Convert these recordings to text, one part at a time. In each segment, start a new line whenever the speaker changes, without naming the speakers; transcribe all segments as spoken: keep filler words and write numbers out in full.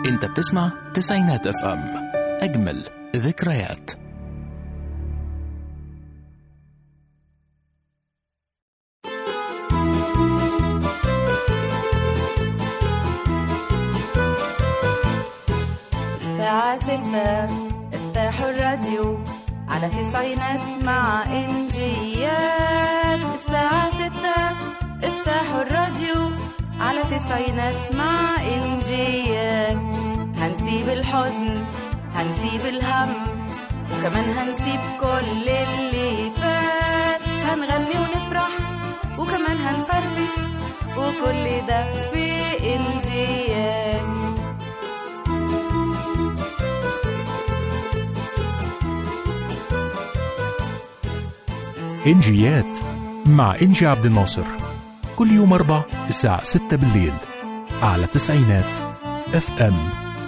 انت بتسمع تسعينات اف ام، اجمل ذكريات.
الساعة ستة افتحوا الراديو على تسعينات مع إنجيات. الساعة ستة افتحوا الراديو على تسعينات مع إنجيات. هنسيب الحزن هنسيب الهم وكمان هنسيب كل اللي فات. هنغني ونفرح وكمان هنفرفش وكل ده في إنجيات.
إنجيات مع إنجي عبد الناصر، كل يوم أربع الساعة ستة بالليل على تسعينات اف ام.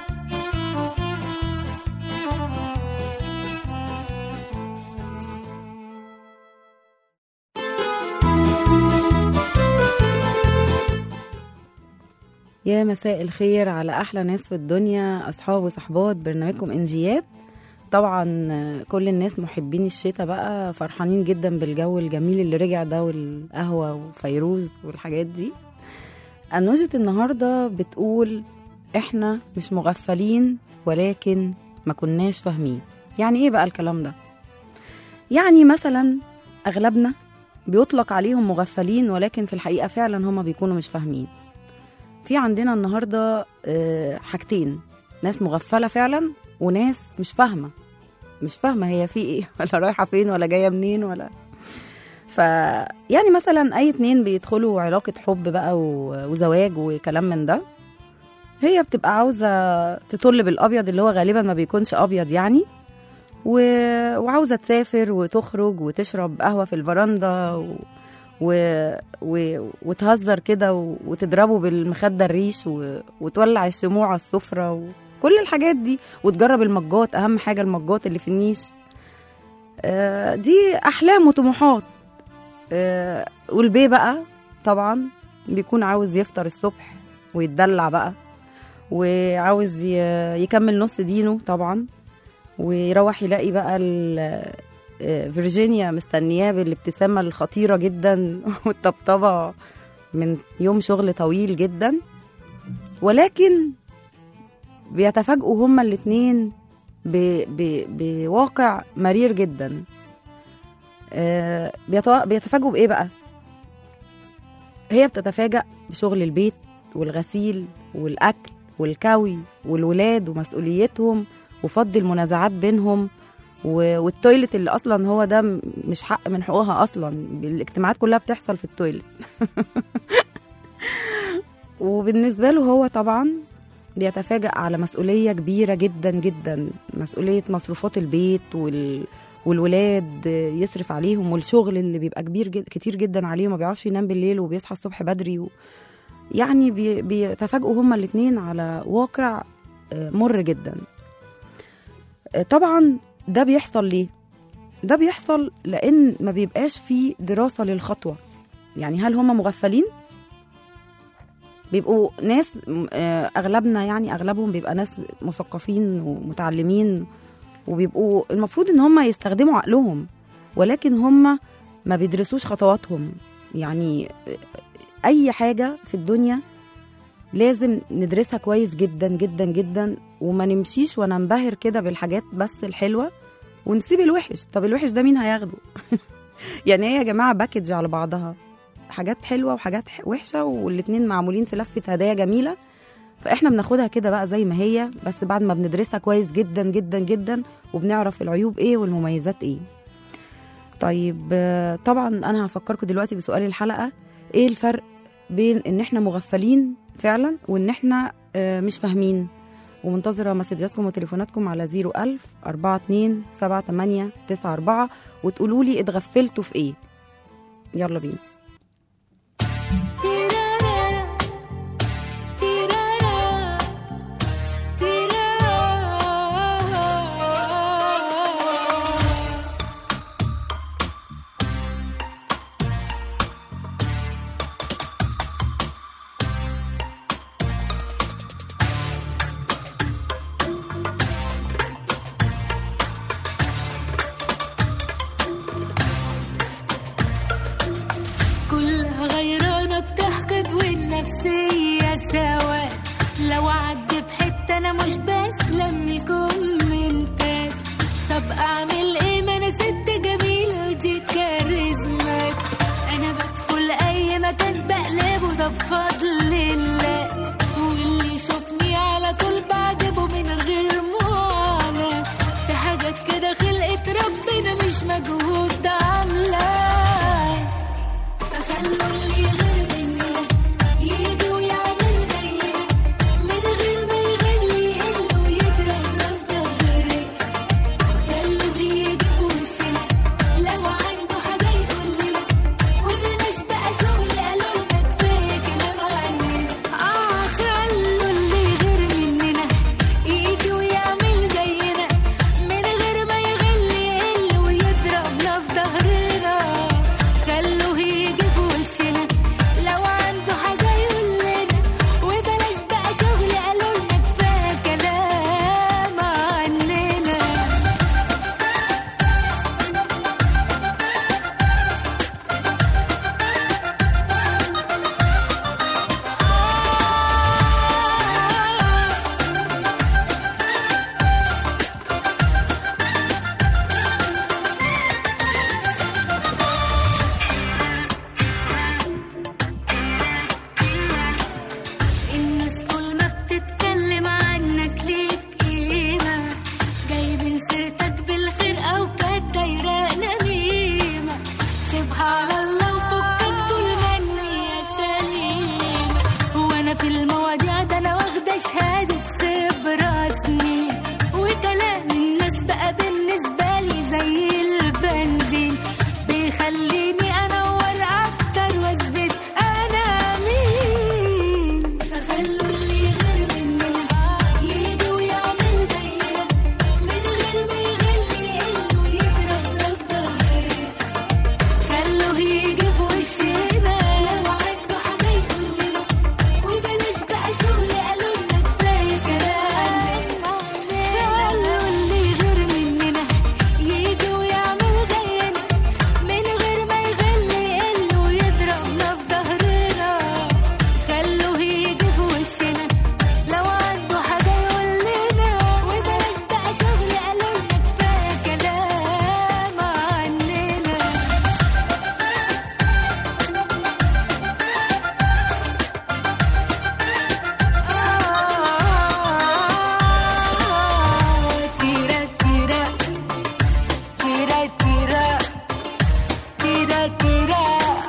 يا مساء الخير على أحلى ناس في الدنيا، أصحاب وصحبات برنامجكم إنجيات. طبعا كل الناس محبين الشتاء بقى فرحانين جدا بالجو الجميل اللي رجع ده، والقهوة وفيروز والحاجات دي. أنوجة النهاردة بتقول إحنا مش مغفلين ولكن ما كناش فاهمين. يعني إيه بقى الكلام ده؟ يعني مثلا أغلبنا بيطلق عليهم مغفلين ولكن في الحقيقة فعلا هما بيكونوا مش فاهمين. في عندنا النهاردة حاجتين، ناس مغفلة فعلا وناس مش فاهمة مش فاهمة هي في ايه ولا رايحة فين ولا جاية منين ولا. ف يعني مثلا اي اتنين بيدخلوا علاقة حب بقى وزواج وكلام من ده، هي بتبقى عاوزة تطل بالابيض اللي هو غالبا ما بيكونش ابيض يعني، و... وعاوزة تسافر وتخرج وتشرب قهوة في الفرندا و... و... و... وتهزر كده و... وتضربه بالمخدة الريش و... وتولع الشموع على السفرة و... كل الحاجات دي، وتجرب المجات، أهم حاجة المجات اللي في النيش. آه دي أحلام وطموحات. آه والبيه بقى طبعا بيكون عاوز يفطر الصبح ويتدلع بقى، وعاوز يكمل نص دينه طبعا، ويروح يلاقي بقى فيرجينيا مستنياه بالابتسامة الخطيرة جدا والطبطبة من يوم شغل طويل جدا. ولكن بيتفاجئوا هما الاتنين بواقع مرير جدا. آه بيتفاجئوا بإيه بقى؟ هي بتتفاجأ بشغل البيت والغسيل والأكل والكوي والولاد ومسؤوليتهم وفض المنازعات بينهم، والتويلت اللي أصلا هو ده مش حق من حقوقها أصلا، الاجتماعات كلها بتحصل في التويلت. وبالنسبة له هو طبعا بيتفاجأ على مسؤولية كبيرة جدا جدا، مسؤولية مصروفات البيت وال... والولاد يصرف عليهم، والشغل اللي بيبقى كبير جد... كتير جدا عليه، وما بيعرفش ينام بالليل وبيصحى الصبح بدري و... يعني بي... بيتفاجئوا هما الاتنين على واقع مر جدا. طبعا ده بيحصل ليه؟ ده بيحصل لأن ما بيبقاش فيه دراسة للخطوة. يعني هل هما مغفلين؟ بيبقوا ناس أغلبنا يعني أغلبهم بيبقى ناس مثقفين ومتعلمين، وبيبقوا المفروض إن هم يستخدموا عقلهم، ولكن هم ما بيدرسوش خطواتهم. يعني أي حاجة في الدنيا لازم ندرسها كويس جدا جدا جدا، وما نمشيش وننبهر كده بالحاجات بس الحلوة ونسيب الوحش. طب الوحش ده مين هياخده؟ يعني ايه يا جماعة؟ باكج على بعضها، حاجات حلوة وحاجات وحشة، والاتنين معمولين في لفة هدايا جميلة، فإحنا بناخدها كده بقى زي ما هي، بس بعد ما بندرسها كويس جدا جدا جدا وبنعرف العيوب إيه والمميزات إيه. طيب طبعا أنا هفكركم دلوقتي بسؤال الحلقة: إيه الفرق بين إن إحنا مغفلين فعلا وإن إحنا مش فاهمين؟ ومنتظرة مسجاتكم وتليفوناتكم على زيرو ألف أربعة اتنين سبعة تمانية تسعة أربعة وتقولوا لي اتغفلتوا في إيه. يلا بينا.
غيرانة بتحقد والنفسية سوا. لو عدي بحتة أنا مش بسلم الكومنتات. طب أعمل إيه ما أنا ست جميلة ودي كاريزمات. أنا بدخل أي مكان بقلبه ده بفضل الله. واللي يشوفني على طول بعجبه من غير معاناة. في حاجات كده خلقت ربنا مش مجهود ده عاملاه. فخلوا اللي غير مننا يجي ويعمل زينا من غير ما يغلي يقل ويضربنا بضهرنا. خلوه يجي في وشنا لو عنده حاجة يقول لنا. وبلاش بقى شغل قالوا لنا كفاية كلام عننا. اه خلوا اللي غير مننا يجي ويعمل زينا من غير ما يغلي يقل ويضربنا في ظهرنا. خلوه يجي في وشنا لو عنده حاجة يقول لنا. وبلاش بقى شغل قالوا لنا كفاية كلام عننا. الناس طول ما بتتكلم عنك ليك قيمة. جايبين سيرتك بالخير أو كانت دايرة نميمة. سيبها على الله وفكك طول ما النية سليمة. وأنا في المواضيع ده أنا واخدة شهادة خبرة سنين. وكلام الناس بقى بالنسبة لي زي البنزين. بيخليني أنور أكتر وأثبت أنا مين. فخلوا اللي غير مننا يجي ويعمل زينا من غير ما يغلي يقل ويضربنا بضهرنا. خلوه يجي في وشنا لو عنده حاجة يقول لنا. وبلاش بقى شغل قالوا لنا كفاية كلام عننا. خلوا اللي غير مننا يجي ويعمل زينا من غير ما يغلي يقل ويضربنا في ظهرنا. خلوه يجي في وشنا لو عنده حاجة يقول لنا. وبلاش بقى شغل قالوا لنا كفاية كلام عننا. تيرا تيرا تيرا تيرا تيرا تيرا.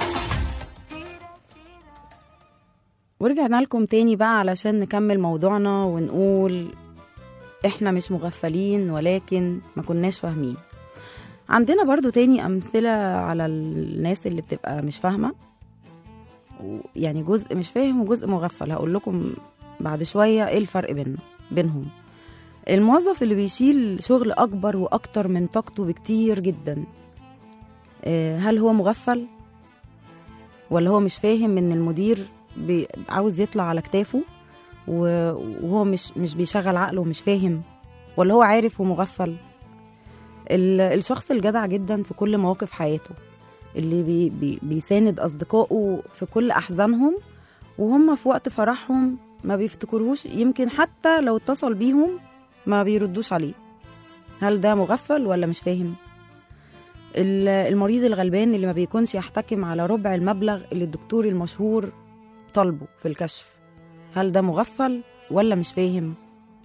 ورجعنا لكم تاني بقى علشان نكمل موضوعنا ونقول احنا مش مغفلين ولكن ما كناش فاهمين. عندنا برضو تاني أمثلة على الناس اللي بتبقى مش فاهمة، يعني جزء مش فاهم وجزء مغفل. هقول لكم بعد شوية ايه الفرق بيننا بينهم. الموظف اللي بيشيل شغل أكبر وأكتر من طاقته بكتير جدا، آه، هل هو مغفل ولا هو مش فاهم ان المدير بي- عاوز يطلع على كتافه و- وهو مش مش بيشغل عقله ومش فاهم، ولا هو عارف ومغفل؟ ال- الشخص الجدع جدا في كل مواقف حياته، اللي بي بي بيساند أصدقائه في كل أحزانهم وهم في وقت فرحهم ما بيفتكروش، يمكن حتى لو اتصل بيهم ما بيردوش عليه. هل ده مغفل ولا مش فاهم؟ ال- المريض الغلبان اللي ما بيكونش يحتكم على ربع المبلغ اللي الدكتور المشهور طالبه في الكشف، هل ده مغفل ولا مش فاهم؟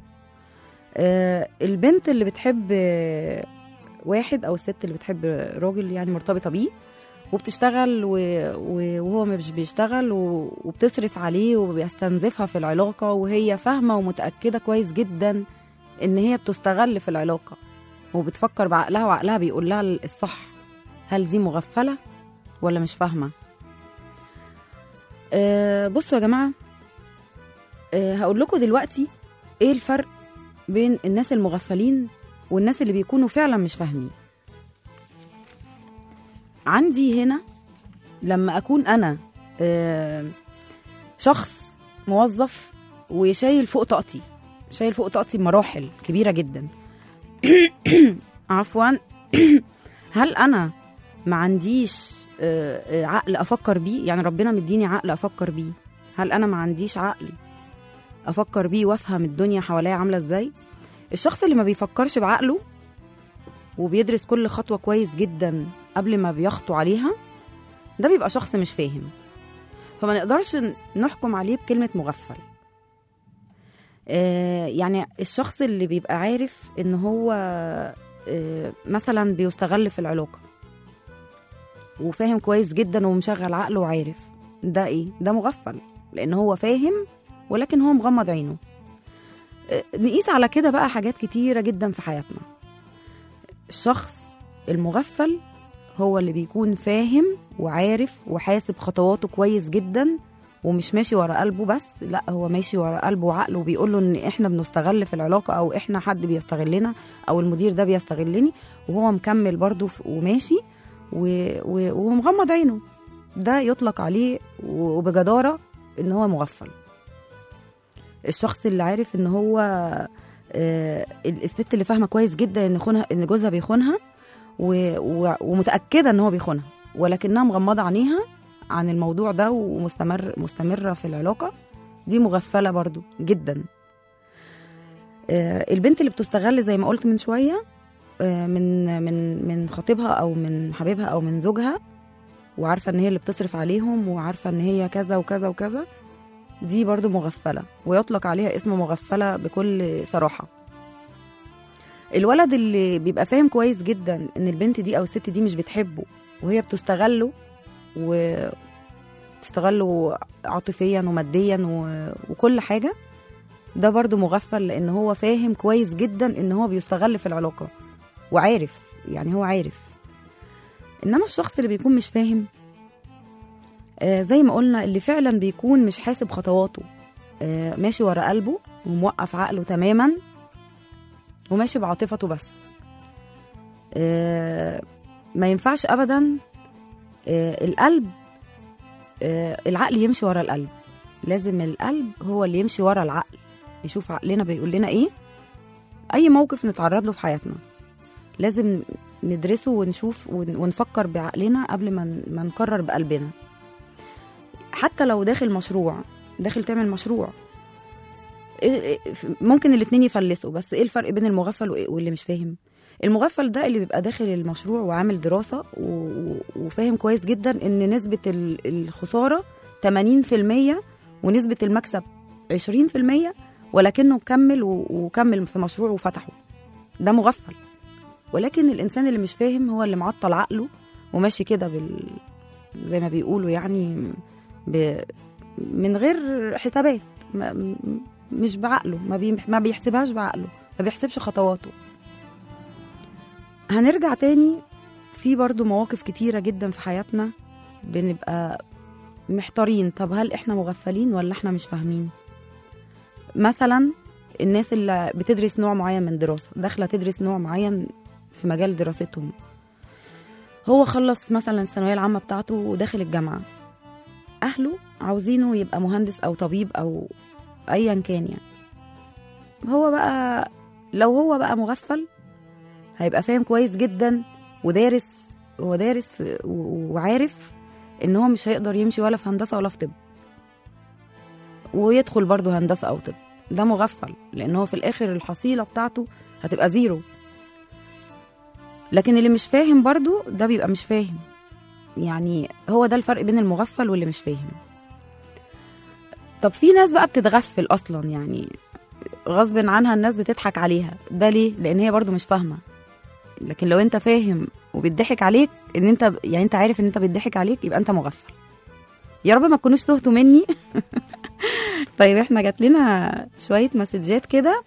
آه البنت اللي بتحب آه، واحد، أو الست اللي بتحب راجل يعني مرتبطة بيه وبتشتغل و- و- وهو مش بيشتغل و- وبتصرف عليه وبيستنزفها في العلاقة، وهي فاهمة ومتأكدة كويس جدا إن هي بتستغل في العلاقة وبتفكر بعقلها وعقلها بيقول لها الصح. هل دي مغفلة ولا مش فاهمة؟ أه بصوا يا جماعة، أه هقول لكم دلوقتي ايه الفرق بين الناس المغفلين والناس اللي بيكونوا فعلا مش فاهمين. عندي هنا لما أكون أنا أه شخص موظف وشايل فوق طاقتي، شايل فوق طاقتي بمراحل كبيرة جدا عفوا هل أنا ما عنديش آه، آه، عقل افكر بيه؟ يعني ربنا مديني عقل افكر بيه، هل انا ما عنديش عقل افكر بيه وافهم الدنيا حواليا عامله ازاي؟ الشخص اللي ما بيفكرش بعقله وبيدرس كل خطوه كويس جدا قبل ما بيخطو عليها، ده بيبقى شخص مش فاهم. فما نقدرش نحكم عليه بكلمه مغفل. آه، يعني الشخص اللي بيبقى عارف ان هو آه، مثلا بيستغل في العلاقه وفاهم كويس جدا ومشغل عقله وعارف، ده ايه؟ ده مغفل، لان هو فاهم ولكن هو مغمض عينه. آه، نقيس على كده بقى حاجات كتيره جدا في حياتنا. الشخص المغفل هو اللي بيكون فاهم وعارف وحاسب خطواته كويس جدا، ومش ماشي ورا قلبه بس، لا هو ماشي ورا قلبه وعقله وبيقول له ان احنا بنستغل في العلاقه، او احنا حد بيستغلنا، او المدير ده بيستغلني، وهو مكمل برضه وماشي و- و- ومغمض عينه. ده يطلق عليه وبجداره ان هو مغفل. الشخص اللي عارف ان هو آه، الست اللي فاهمه كويس جدا ان خونها، ان جوزها بيخونها و- و- ومتاكده ان هو بيخونها، ولكنها مغمضه عينيها عن الموضوع ده ومستمر مستمره في العلاقه، دي مغفله برضو جدا. آه، البنت اللي بتستغل زي ما قلت من شويه آه، من من من خطيبها او من حبيبها او من زوجها، وعارفه ان هي اللي بتصرف عليهم وعارفه ان هي كذا وكذا وكذا، دي برضو مغفله، ويطلق عليها اسم مغفله بكل صراحه. الولد اللي بيبقى فاهم كويس جدا ان البنت دي او الست دي مش بتحبه وهي بتستغله وتستغله عاطفيا وماديا و... وكل حاجة، ده برضو مغفل، لان هو فاهم كويس جدا ان هو بيستغل في العلاقة وعارف، يعني هو عارف. انما الشخص اللي بيكون مش فاهم، آه زي ما قلنا، اللي فعلا بيكون مش حاسب خطواته، آه ماشي ورا قلبه وموقف عقله تماما وماشي بعاطفته بس. آه ما ينفعش ابدا آه القلب آه العقل يمشي ورا القلب، لازم القلب هو اللي يمشي ورا العقل، يشوف عقلنا بيقول لنا ايه. اي موقف نتعرض له في حياتنا لازم ندرسه ونشوف ونفكر بعقلنا قبل ما ما نقرر بقلبنا. حتى لو داخل مشروع، داخل تعمل مشروع، ممكن الاتنين يفلسوا، بس ايه الفرق بين المغفل واللي مش فاهم؟ المغفل ده اللي بيبقى داخل المشروع وعامل دراسة وفاهم كويس جدا ان نسبة الخسارة ثمانين في المية ونسبة المكسب عشرين في المية، ولكنه كمل وكمل في مشروع وفتحه، ده مغفل. ولكن الانسان اللي مش فاهم هو اللي معطل عقله وماشي كده بال... زي ما بيقولوا يعني ب... من غير حسابات، ما... مش بعقله، ما, بي... ما بيحسبهاش بعقله، ما بيحسبش خطواته. هنرجع تاني في برضو مواقف كتيرة جدا في حياتنا بنبقى محتارين، طب هل احنا مغفلين ولا احنا مش فاهمين؟ مثلا الناس اللي بتدرس نوع معين من دراسة، داخلة تدرس نوع معين في مجال دراستهم، هو خلص مثلا الثانوية العامة بتاعته وداخل الجامعة، أهله عاوزينه يبقى مهندس أو طبيب أو أيا كان. يعني هو بقى لو هو بقى مغفل هيبقى فاهم كويس جدا ودارس، هو دارس في وعارف إن هو مش هيقدر يمشي ولا في هندسة ولا في طب، ويدخل برضه هندسة أو طب، ده مغفل، لأن هو في الآخر الحصيلة بتاعته هتبقى زيرو. لكن اللي مش فاهم برضو ده بيبقى مش فاهم، يعني هو ده الفرق بين المغفل واللي مش فاهم. طب في ناس بقى بتتغفل أصلا، يعني غصب عنها الناس بتضحك عليها، ده ليه؟ لأن هي برضو مش فاهمة. لكن لو انت فاهم وبيضحك عليك، ان انت يعني انت عارف ان انت بيضحك عليك، يبقى انت مغفل. يا رب ما تكونوش تهتوا مني. طيب احنا جات لنا شوية مسجات كده.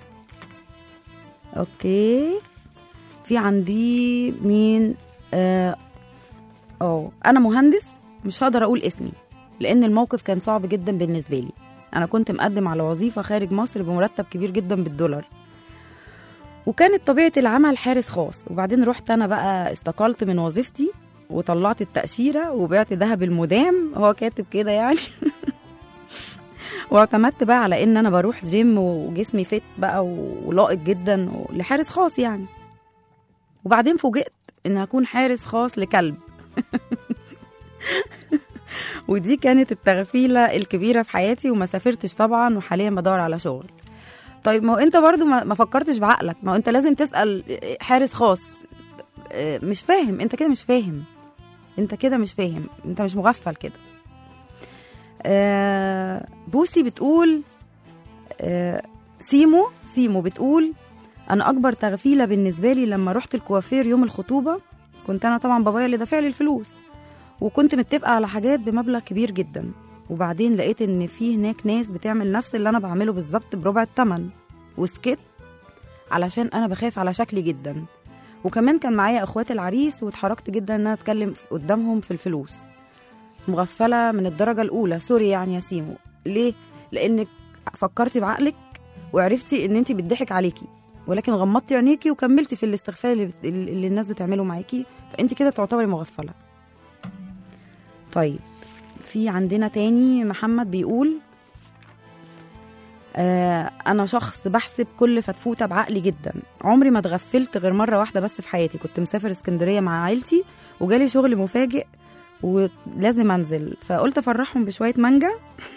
اوكي، في عندي مين؟ اه أوه. انا مهندس، مش هقدر اقول اسمي لان الموقف كان صعب جدا بالنسبه لي. انا كنت مقدم على وظيفه خارج مصر بمرتب كبير جدا بالدولار، وكانت طبيعه العمل حارس خاص. وبعدين رحت انا بقى استقلت من وظيفتي وطلعت التاشيره وبعت ذهب المدام، هو كاتب كده يعني. واعتمدت بقى على ان انا بروح جيم وجسمي فت بقى ولائق جدا لحارس خاص يعني. وبعدين فوجئت ان هكون حارس خاص لكلب. ودي كانت التغفيله الكبيره في حياتي، وما سافرتش طبعا، وحاليا بدور على شغل. طيب ما هو انت برضو ما ما فكرتش بعقلك، ما هو انت لازم تسال حارس خاص. اه، مش فاهم، انت كده مش فاهم، انت كده مش فاهم، انت مش مغفل كده. اه، بوسي بتقول اه، سيمو سيمو بتقول انا اكبر تغفيله بالنسبه لي لما رحت الكوافير يوم الخطوبه. كنت انا طبعا بابايا اللي دافع لي الفلوس، وكنت متفقه على حاجات بمبلغ كبير جدا، وبعدين لقيت ان في هناك ناس بتعمل نفس اللي انا بعمله بالظبط بربع الثمن، وسكت علشان انا بخاف على شكلي جدا. وكمان كان معايا اخوات العريس، واتحركت جدا ان انا اتكلم قدامهم في الفلوس. مغفله من الدرجه الاولى، سوري يعني يا سيمو. ليه؟ لانك فكرتي بعقلك وعرفتي ان انت بتضحك عليكي، ولكن غمضتي عينيكي وكملتي في الاستغفال اللي, بت... اللي الناس بتعمله معاكي، فانت كده تعتبري مغفله. طيب في عندنا تاني محمد بيقول آه انا شخص بحسب كل فتفوته بعقلي جدا، عمري ما اتغفلت غير مره واحده بس في حياتي. كنت مسافر اسكندريه مع عيلتي وجالي شغل مفاجئ ولازم انزل، فقلت افرحهم بشويه مانجا.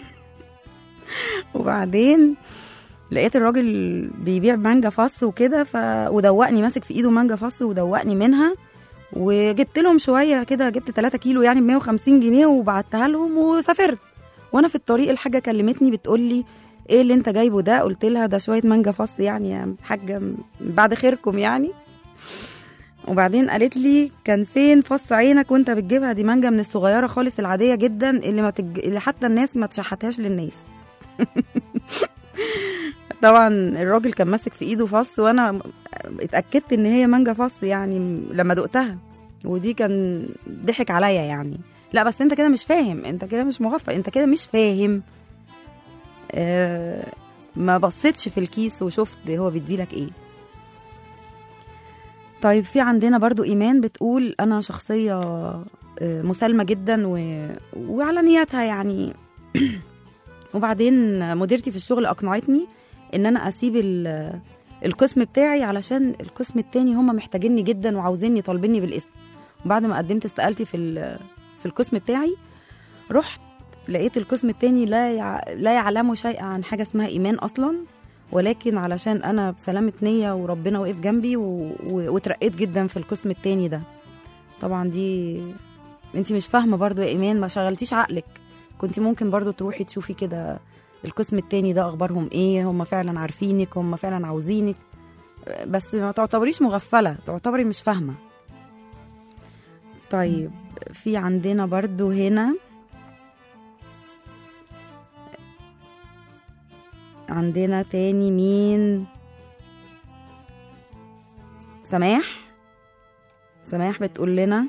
وبعدين لقيت الراجل بيبيع مانجا فص وكده، ف... ودوقني، ماسك في ايده مانجا فص ودوقني منها، وجبت لهم شويه كده، جبت ثلاثة كيلو يعني ب مية وخمسين جنيه وبعتها لهم وسافرت. وانا في الطريق الحاجه كلمتني بتقول لي ايه اللي انت جايبه ده؟ قلت لها ده شويه مانجا فص يعني يا حاجه بعد خيركم يعني. وبعدين قالت لي كان فين فص عينك وانت بتجيبها؟ دي مانجا من الصغيره خالص العاديه جدا اللي ما تج... اللي حتى الناس ما تشحتهاش للناس. طبعا الراجل كان ماسك في ايده فص، وانا اتاكدت ان هي مانجا فص يعني لما دقتها، ودي كان ضحك عليا يعني. لا بس انت كده مش فاهم، انت كده مش مغفل، انت كده مش فاهم. آه ما بصيتش في الكيس وشفت هو بيديلك ايه. طيب في عندنا برضو ايمان بتقول انا شخصيه آه مسالمه جدا و... وعلى نياتها يعني. وبعدين مديرتي في الشغل اقنعتني ان انا اسيب القسم بتاعي علشان القسم التاني هم محتاجيني جدا وعاوزيني طالبيني بالاسم. وبعد ما قدمت استقالتي في في القسم بتاعي، رحت لقيت القسم التاني لا يع... لا يعلموا شيء عن حاجه اسمها ايمان اصلا، ولكن علشان انا بسلامه نيه وربنا وقف جنبي و... و... وترقيت جدا في القسم التاني ده. طبعا دي انتي مش فاهمه برضو يا ايمان، ما شغلتيش عقلك. كنت ممكن برضو تروحي تشوفي كده القسم التاني ده اخبارهم ايه، هم فعلا عارفينك، هم فعلا عاوزينك، بس ما تعتبريش مغفله، تعتبري مش فاهمه. طيب في عندنا برضو هنا عندنا تاني مين؟ سماح سماح بتقول لنا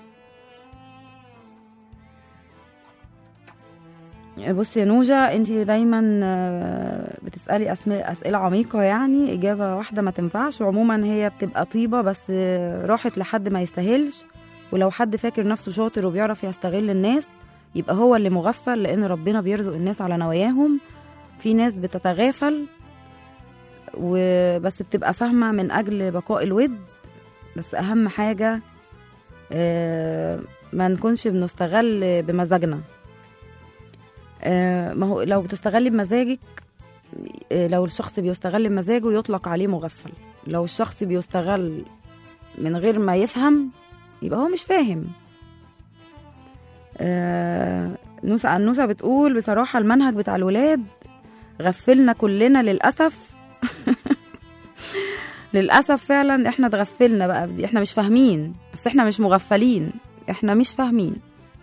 بصي يا نوجة، انت دايما بتسألي أسئلة عميقة، يعني إجابة واحدة ما تنفعش. وعموما هي بتبقى طيبة بس راحت لحد ما يستاهلش، ولو حد فاكر نفسه شاطر وبيعرف يستغل الناس يبقى هو اللي مغفل، لأن ربنا بيرزق الناس على نواياهم. في ناس بتتغافل وبس بتبقى فاهمة من أجل بقاء الود، بس أهم حاجة ما نكونش بنستغل بمزاجنا. ما هو لو بتستغلي بمزاجك، لو الشخص بيستغل بمزاجه يطلق عليه مغفل، لو الشخص بيستغل من غير ما يفهم يبقى هو مش فاهم. نوسة عنوسة بتقول بصراحة المنهج بتاع الولاد غفلنا كلنا للأسف. للأسف فعلا احنا اتغفلنا بقى بدي، احنا مش فاهمين، بس احنا مش مغفلين، احنا مش فاهمين.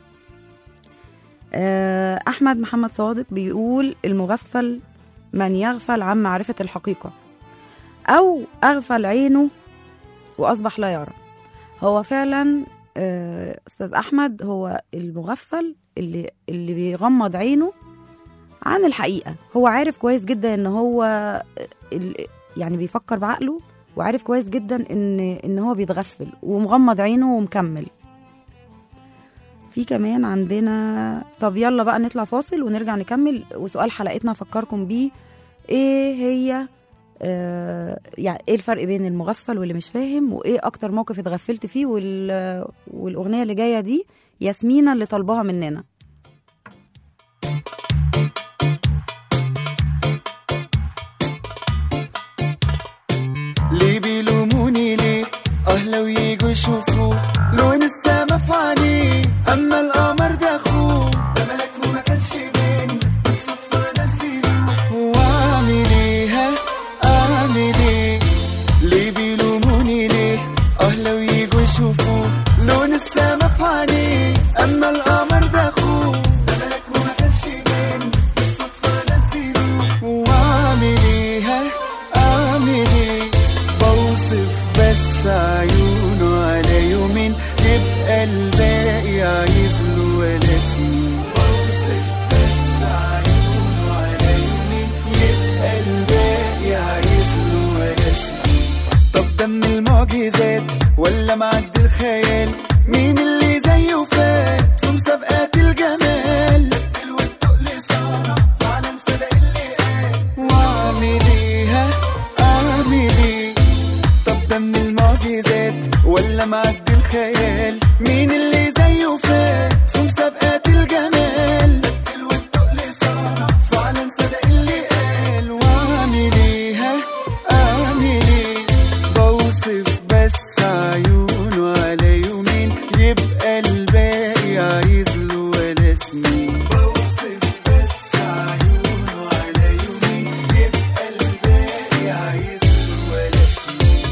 أحمد محمد صادق بيقول المغفل من يغفل عن معرفة الحقيقة أو أغفل عينه وأصبح لا يرى. هو فعلا أستاذ أحمد هو المغفل اللي, اللي بيغمض عينه عن الحقيقة. هو عارف كويس جدا إن هو يعني بيفكر بعقله، وعارف كويس جدا إن, إن هو بيتغفل ومغمض عينه ومكمل. في كمان عندنا، طب يلا بقى نطلع فاصل ونرجع نكمل. وسؤال حلقتنا فكركم بيه، ايه هي آه يعني ايه الفرق بين المغفل واللي مش فاهم، وايه اكتر موقف اتغفلت فيه، وال والاغنيه اللي جايه دي ياسمينة اللي طالباها مننا.
ليه بيلوموني ليه؟ اه لو ييجوا يشوفوا لون السما في عينيه، اما القمر ده اخوه ده ملك وما كانش بين بالصدفه نسيله. واعمل ايه ها اعمل ايه؟ ليه بيلوموني ليه؟ اه لو ييجوا يشوفوا لون السما في عينيه، اما القمر ده اخوه ده ملك وما كانش بين بالصدفه نسيله. واعمل ايه ها اعمل ايه؟ بوصف بس عيونه على يومين، يبقى الباقي عايز له ولا سنين. بوصف بس عيونه على يومين، يبقى الباقي عايز له ولا سنين. طب ده من المعجزات ولا معدي الخيال؟ مين اللي زيه فات في مسابقات الجمال؟ التقل والتقل صار فعلا صدق اللي قال. واعمل ايه ها اعمل ايه؟ طب ده من المعجزات ولا معدي الخيال؟ مين اللي زيه فات في مسابقات الجمال؟ التقل والتقل صار فعلا صدق اللي قال. واعمل ايه ها اعمل ايه؟ بوصف بس عيونه على يومين، يبقى الباقي عايز له ولا سنين. بوصف بس عيونه على يومين، يبقى الباقي عايز له ولا سنين.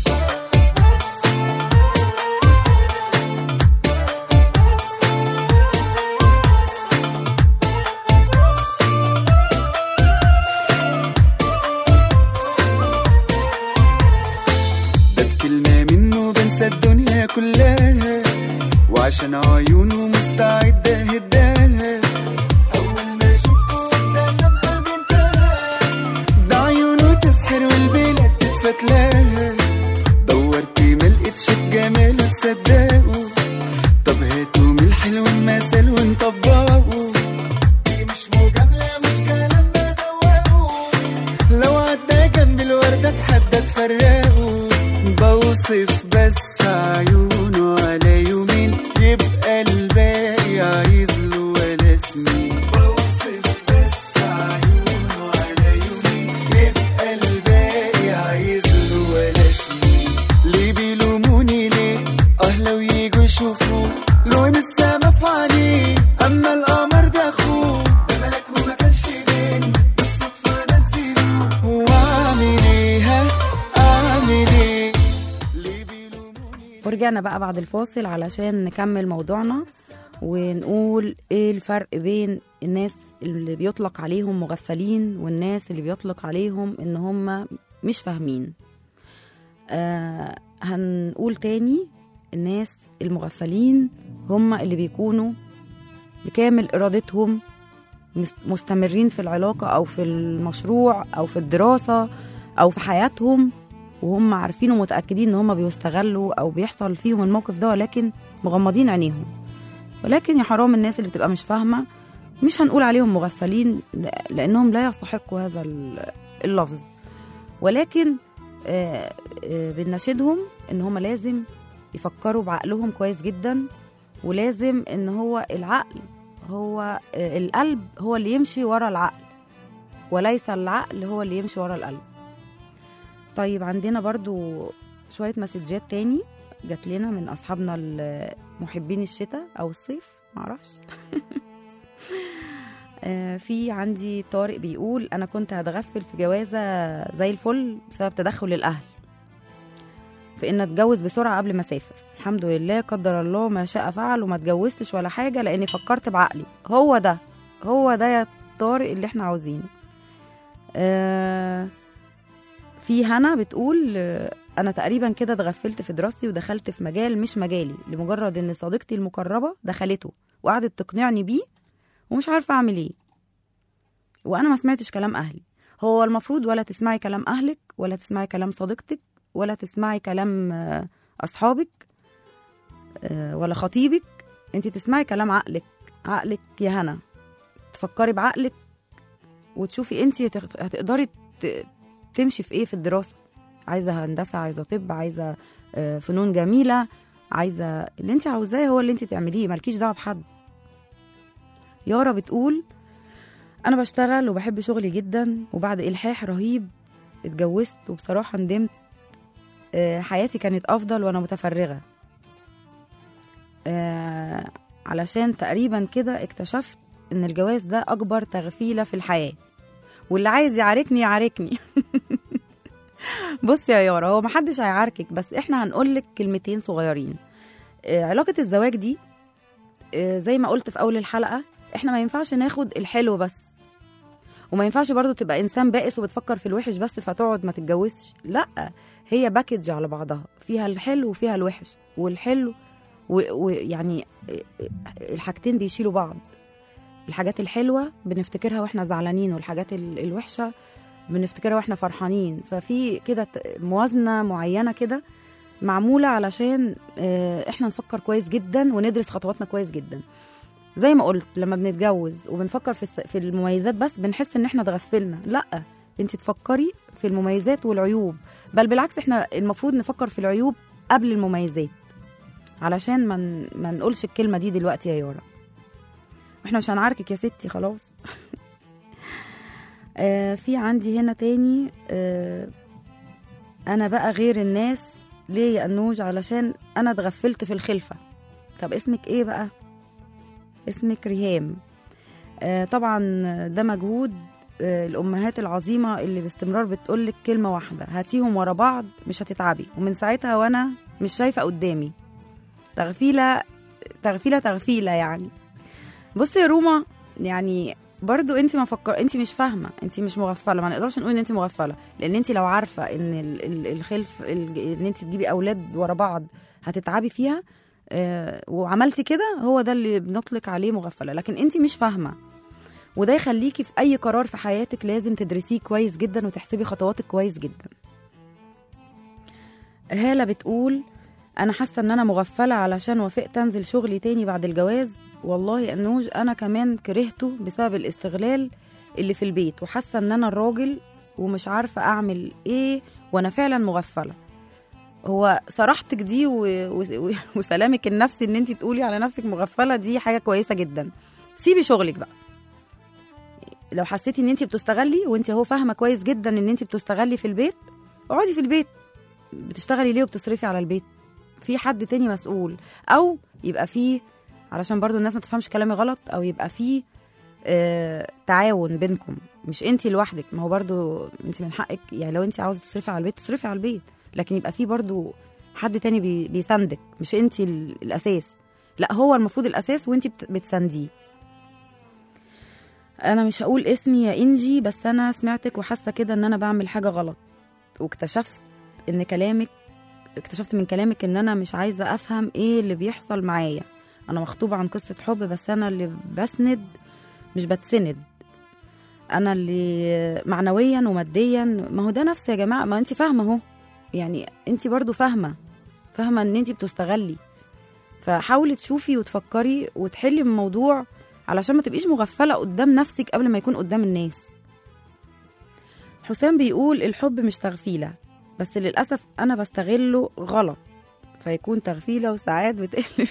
ده بكلمة منه بنسى الدنيا كلها، وعشان عيونه مستعد اهداها. أول ما شفته ابتسم قلبي انتهى، ده عيونه تسحر والبلاد تتفتلاها. دورت ملقتش في جماله تصدقوا، طب هاتوا من الحلو المثل ونطبقه. دي مش مجاملة مش كلام بزوقه، لو عدى جنب الوردة اتحدى تفرقه. بوصف بس عيونه على يومين، يبقى الباقي عايز له ولا سنين. بوصف بس عيونه على يومين، يبقى الباقي عايز له ولا سنين. ليه بيلوموني ليه؟ اه لو ييجوا يشوفوا لون السما في عينيه، اما القمر ده اخوه ده ملك وما كانش بين بالصدفه نسيله. واعمل ايه ها اعمل ايه؟
ورجعنا بقى بعد الفاصل علشان نكمل موضوعنا ونقول ايه الفرق بين الناس اللي بيطلق عليهم مغفلين والناس اللي بيطلق عليهم ان هم مش فاهمين. آه هنقول تاني، الناس المغفلين هم اللي بيكونوا بكامل ارادتهم مستمرين في العلاقة او في المشروع او في الدراسة او في حياتهم، وهم عارفين ومتأكدين ان هم بيستغلوا او بيحصل فيهم الموقف ده، ولكن مغمضين عينيهم. ولكن يا حرام الناس اللي بتبقى مش فاهمة، مش هنقول عليهم مغفلين لانهم لا يستحقوا هذا اللفظ، ولكن آه آه بنناشدهم ان هم لازم يفكروا بعقلهم كويس جدا، ولازم ان هو العقل هو آه القلب هو اللي يمشي ورا العقل، وليس العقل هو اللي يمشي ورا القلب. طيب عندنا برضو شوية مسجات تاني جات لنا من أصحابنا المحبين الشتاء أو الصيف معرفش. في عندي طارق بيقول أنا كنت هتغفل في جوازة زي الفل بسبب تدخل الأهل في إن أتجوز بسرعة قبل ما أسافر. الحمد لله قدر الله ما شاء فعل، وما اتجوزتش ولا حاجة لأني فكرت بعقلي. هو ده هو ده يا طارق اللي احنا عاوزينه. آه في هنا بتقول أنا تقريبا كده اتغفلت في دراستي ودخلت في مجال مش مجالي لمجرد إن صديقتي المقربة دخلته وقعدت تقنعني بيه ومش عارفة أعمل إيه، وأنا ما سمعتش كلام أهلي. هو المفروض ولا تسمعي كلام أهلك ولا تسمعي كلام صديقتك ولا تسمعي كلام أصحابك ولا خطيبك، أنت تسمعي كلام عقلك. عقلك يا هنا، تفكري بعقلك وتشوفي أنت هتقدري تمشي في إيه في الدراسة. عايزة هندسة، عايزة طب، عايزة فنون جميلة، عايزه اللي انت عاوزاه هو اللي انت تعمليه، مالكيش دعوه بحد. يارا بتقول انا بشتغل وبحب شغلي جدا، وبعد الحاح رهيب اتجوزت وبصراحه ندمت. آه، حياتي كانت افضل وانا متفرغه، آه، علشان تقريبا كده اكتشفت ان الجواز ده اكبر تغفيله في الحياه، واللي عايز يعاركني يعاركني. بص يا يارا، هو محدش هيعاركك، بس احنا هنقولك كلمتين صغيرين. آه، علاقه الزواج دي آه، زي ما قلت في اول الحلقه، احنا ما ينفعش ناخد الحلو بس، وما ينفعش برضو تبقى انسان بائس وبتفكر في الوحش بس فتقعد ما تتجوزش. لا، هي باكج على بعضها، فيها الحلو وفيها الوحش، والحلو ويعني الحاجتين بيشيلوا بعض. الحاجات الحلوه بنفتكرها واحنا زعلانين، والحاجات الوحشه بنفتكرها واحنا فرحانين. ففي كده موازنه معينه كده معموله علشان احنا نفكر كويس جدا وندرس خطواتنا كويس جدا. زي ما قلت، لما بنتجوز وبنفكر في في المميزات بس بنحس ان احنا اتغفلنا. لا، انت تفكري في المميزات والعيوب، بل بالعكس احنا المفروض نفكر في العيوب قبل المميزات، علشان ما من ما نقولش الكلمه دي دلوقتي يا يارا. احنا مش هنعاركك يا ستي خلاص. آه في عندي هنا تاني، آه انا بقى غير الناس ليه يا انوج؟ علشان انا اتغفلت في الخلفه. طب اسمك ايه بقى؟ اسمك ريهام. آه طبعا ده مجهود آه الامهات العظيمه اللي باستمرار بتقولك كلمه واحده، هاتيهم ورا بعض مش هتتعبي، ومن ساعتها وانا مش شايفه قدامي. تغفيله تغفيله تغفيله يعني. بصي يا روما، يعني برضو انت ما فكر انت مش فاهمه، انت مش مغفله. ما نقدرش نقول ان انت مغفله، لان انت لو عارفه ان الخلف ان انت تجيبي اولاد ورا بعض هتتعبي فيها آه وعملتي كده، هو ده اللي بنطلق عليه مغفله. لكن انت مش فاهمه، وده يخليكي في اي قرار في حياتك لازم تدرسيه كويس جدا وتحسبي خطواتك كويس جدا. هالة بتقول انا حاسه ان انا مغفله علشان وافقت انزل شغلي تاني بعد الجواز. والله يا انوج انا كمان كرهته بسبب الاستغلال اللي في البيت، وحاسه ان انا الراجل ومش عارفه اعمل ايه، وانا فعلا مغفله. هو صراحتك دي و... و... وسلامك النفسي ان انت تقولي على نفسك مغفله دي حاجه كويسه جدا. سيبي شغلك بقى. لو حسيتي ان انت بتستغلي وانت هو فاهمه كويس جدا ان انت بتستغلي في البيت، اقعدي في البيت. بتشتغلي ليه وبتصرفي على البيت؟ في حد تاني مسؤول، او يبقى فيه، علشان برضو الناس ما تفهمش كلامي غلط، او يبقى فيه آه تعاون بينكم، مش انت لوحدك. ما هو برضو انت من حقك، يعني لو انت عاوزه تصرفي على البيت تصرفي على البيت، لكن يبقى فيه برضو حد تاني بي بيساندك، مش انت الاساس. لا، هو المفروض الاساس وانت بتسانديه. انا مش هقول اسمي يا انجي، بس انا سمعتك وحاسه كده ان انا بعمل حاجه غلط، واكتشفت ان كلامك اكتشفت من كلامك ان انا مش عايزه افهم ايه اللي بيحصل معايا. انا مخطوبه عن قصه حب، بس انا اللي بسند مش بتسند، انا اللي معنويا وماديا. ما هو ده نفس يا جماعه، ما انت فاهمه اهو، يعني انت برضو فاهمه فاهمه ان انت بتستغلي. فحاولي تشوفي وتفكري وتحلي الموضوع علشان ما تبقيش مغفله قدام نفسك قبل ما يكون قدام الناس. حسام بيقول الحب مش تغفيله، بس للأسف أنا بستغله غلط فيكون تغفيلة، وساعات بتقلب.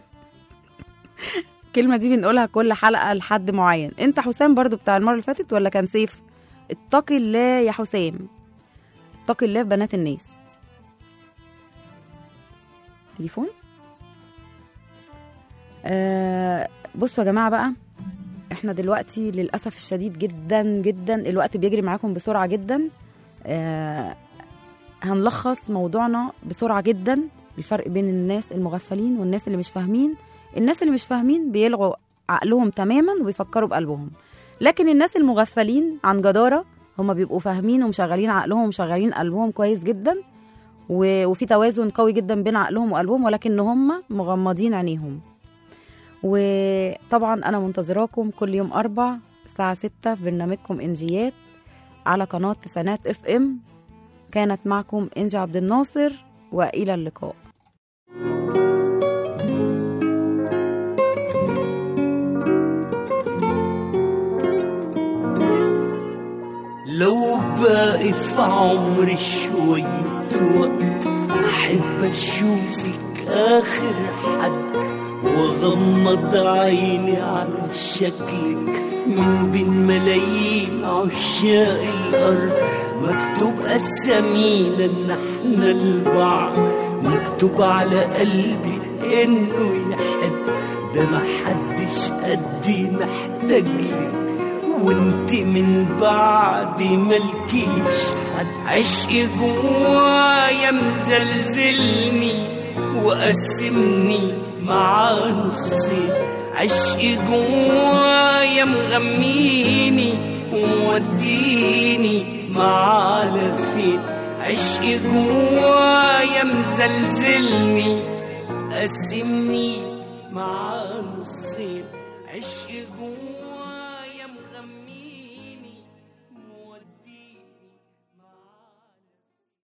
الكلمة دي بنقولها كل حلقة لحد معين. انت حسام برضو بتاع المرة اللي فاتت ولا كان سيف؟ اتقي الله يا حسام، اتقي الله في بنات الناس. تليفون. آه بصوا يا جماعة بقى، احنا دلوقتي للأسف الشديد جدا جدا الوقت بيجري معاكم بسرعة جدا. آه هنلخص موضوعنا بسرعة جدا. الفرق بين الناس المغفلين والناس اللي مش فاهمين. الناس اللي مش فاهمين بيلغوا عقلهم تماما وبيفكروا بقلبهم، لكن الناس المغفلين عن جدارة هم بيبقوا فاهمين ومشغلين عقلهم ومشغلين قلبهم كويس جدا، وفي توازن قوي جدا بين عقلهم وقلبهم، ولكن هم مغمضين عينيهم. وطبعا أنا منتظراكم كل يوم أربع الساعة ستة في برنامجكم إنجيات على قناة تسعينات اف ام. كانت معكم إنجي عبد الناصر، وإلى اللقاء.
لو باقي في عمري شوية وقت أحب أشوفك آخر حد، وغمض عيني على شكلك من بين ملايين عشاق الأرض. مكتوب أسامينا إن احنا البعض، مكتوب على قلبي إنه يحب، ده محدش قدي محتاجلك، وانت من بعد ملكيش حد. عشقي جوايا مزلزلني وقسمني مع نصين، عشقي جوايا مغميني وموديني مع لفين، عشقي جوايا مزلزلني قسمني مع نصين، عشقي جوايا